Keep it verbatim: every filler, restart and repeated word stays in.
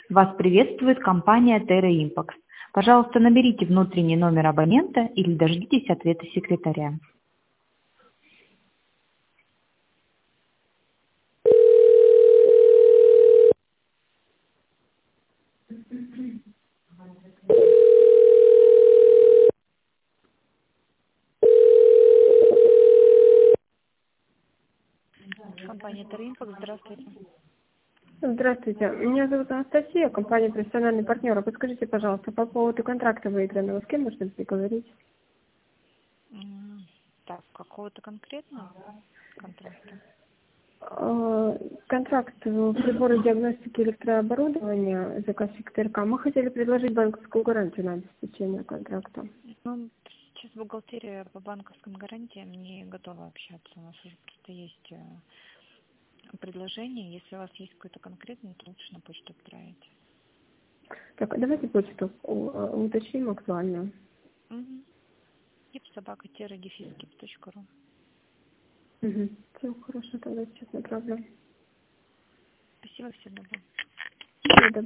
Вас приветствует компания Terra Impax. Пожалуйста, наберите внутренний номер абонента или дождитесь ответа секретаря. Компания Terra Impax, здравствуйте. Здравствуйте, меня зовут Анастасия, компания «Профессиональный партнер». Подскажите, пожалуйста, по поводу контракта выигранного, с кем можно поговорить? М, Так, какого-то конкретного контракта? Э, Контракт э, приборы диагностики электрооборудования, заказ ТРК. Мы хотели предложить банковскую гарантию на обеспечение контракта. Ну, сейчас бухгалтерия по банковским гарантиям не готова общаться. У нас уже просто есть э, предложение. Если у вас есть какой-то конкретный, то лучше на почту отправить. Так, а давайте почту у- э, уточним актуальную. Угу. Собака точка ру. Угу. Все, хорошо, тогда сейчас направлю. Спасибо, всего доброго. Всего доброго.